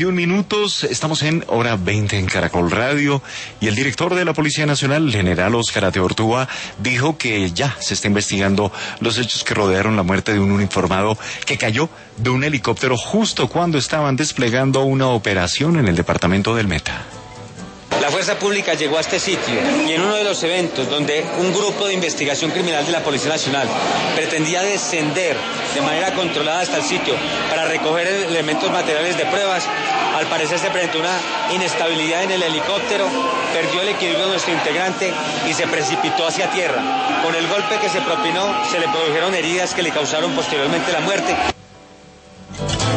Minutos, estamos en hora 20 en Caracol Radio y el director de la Policía Nacional, el general Óscar Ateortúa, dijo que ya se está investigando los hechos que rodearon la muerte de un uniformado que cayó de un helicóptero justo cuando estaban desplegando una operación en el departamento del Meta. La fuerza pública llegó a este sitio y en uno de los eventos donde un grupo de investigación criminal de la Policía Nacional pretendía descender de manera controlada hasta el sitio para recoger elementos materiales de pruebas, al parecer se presentó una inestabilidad en el helicóptero, perdió el equilibrio de nuestro integrante y se precipitó hacia tierra. Con el golpe que se propinó se le produjeron heridas que le causaron posteriormente la muerte.